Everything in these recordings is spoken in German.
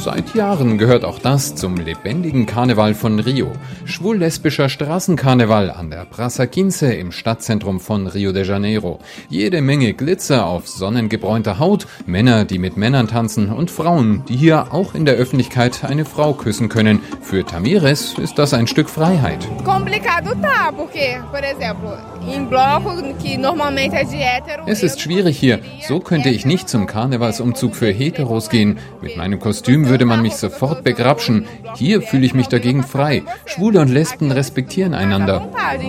Seit Jahren gehört auch das zum lebendigen Karneval von Rio. Schwul-lesbischer Straßenkarneval an der Praça 15 im Stadtzentrum von Rio de Janeiro. Jede Menge Glitzer auf sonnengebräunter Haut, Männer, die mit Männern tanzen und Frauen, die hier auch in der Öffentlichkeit eine Frau küssen können. Für Tamires ist das ein Stück Freiheit. Es ist schwierig hier. So könnte ich nicht zum Karnevalsumzug für Heteros gehen. Mit meinem Kostüm würde man mich sofort begrapschen. Hier fühle ich mich dagegen frei. Schwule und Lesben respektieren einander.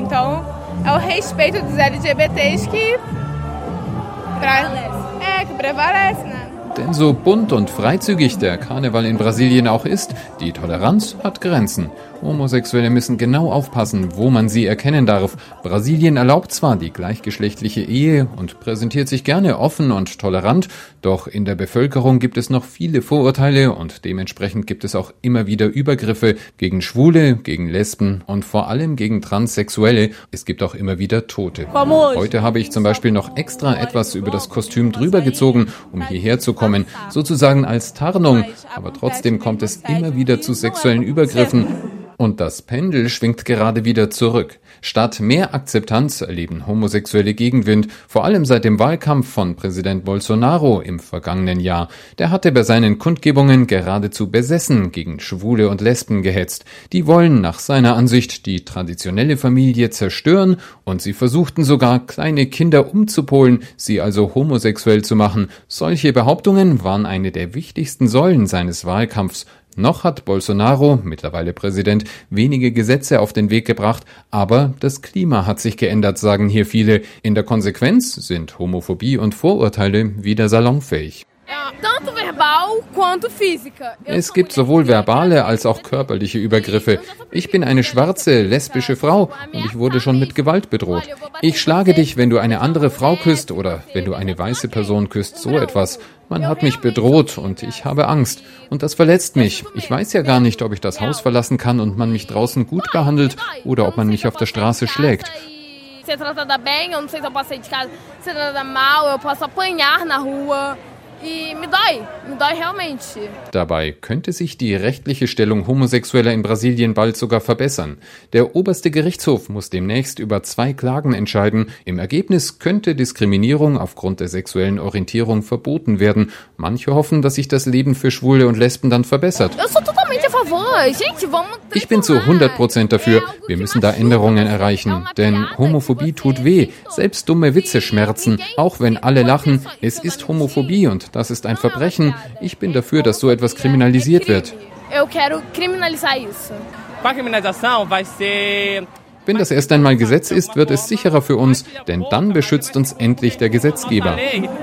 Denn so bunt und freizügig der Karneval in Brasilien auch ist, die Toleranz hat Grenzen. Homosexuelle müssen genau aufpassen, wo man sie erkennen darf. Brasilien erlaubt zwar die gleichgeschlechtliche Ehe und präsentiert sich gerne offen und tolerant, doch in der Bevölkerung gibt es noch viele Vorurteile und dementsprechend gibt es auch immer wieder Übergriffe gegen Schwule, gegen Lesben und vor allem gegen Transsexuelle. Es gibt auch immer wieder Tote. Heute habe ich zum Beispiel noch extra etwas über das Kostüm drüber gezogen, um hierher zu kommen, sozusagen als Tarnung, aber trotzdem kommt es immer wieder zu sexuellen Übergriffen. Und das Pendel schwingt gerade wieder zurück. Statt mehr Akzeptanz erleben Homosexuelle Gegenwind, vor allem seit dem Wahlkampf von Präsident Bolsonaro im vergangenen Jahr. Der hatte bei seinen Kundgebungen geradezu besessen gegen Schwule und Lesben gehetzt. Die wollen nach seiner Ansicht die traditionelle Familie zerstören und sie versuchten sogar, kleine Kinder umzupolen, sie also homosexuell zu machen. Solche Behauptungen waren eine der wichtigsten Säulen seines Wahlkampfs. Noch hat Bolsonaro, mittlerweile Präsident, wenige Gesetze auf den Weg gebracht, aber das Klima hat sich geändert, sagen hier viele. In der Konsequenz sind Homophobie und Vorurteile wieder salonfähig. Es gibt sowohl verbale als auch körperliche Übergriffe. Ich bin eine schwarze, lesbische Frau und ich wurde schon mit Gewalt bedroht. Ich schlage dich, wenn du eine andere Frau küsst oder wenn du eine weiße Person küsst, so etwas. Man hat mich bedroht und ich habe Angst. Und das verletzt mich. Ich weiß ja gar nicht, ob ich das Haus verlassen kann und man mich draußen gut behandelt oder ob man mich auf der Straße schlägt. Dabei könnte sich die rechtliche Stellung Homosexueller in Brasilien bald sogar verbessern. Der oberste Gerichtshof muss demnächst über 2 Klagen entscheiden. Im Ergebnis könnte Diskriminierung aufgrund der sexuellen Orientierung verboten werden. Manche hoffen, dass sich das Leben für Schwule und Lesben dann verbessert. Ich bin zu 100% dafür. Wir müssen da Änderungen erreichen. Denn Homophobie tut weh. Selbst dumme Witze schmerzen. Auch wenn alle lachen. Es ist Homophobie und das ist ein Verbrechen. Ich bin dafür, dass so etwas kriminalisiert wird. Wenn das erst einmal Gesetz ist, wird es sicherer für uns, denn dann beschützt uns endlich der Gesetzgeber.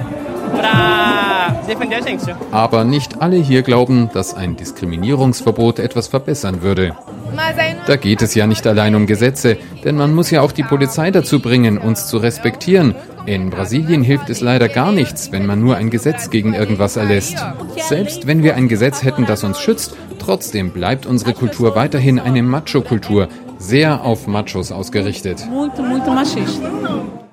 Aber nicht alle hier glauben, dass ein Diskriminierungsverbot etwas verbessern würde. Da geht es ja nicht allein um Gesetze, denn man muss ja auch die Polizei dazu bringen, uns zu respektieren. In Brasilien hilft es leider gar nichts, wenn man nur ein Gesetz gegen irgendwas erlässt. Selbst wenn wir ein Gesetz hätten, das uns schützt, trotzdem bleibt unsere Kultur weiterhin eine Macho-Kultur, sehr auf Machos ausgerichtet. Muito machista.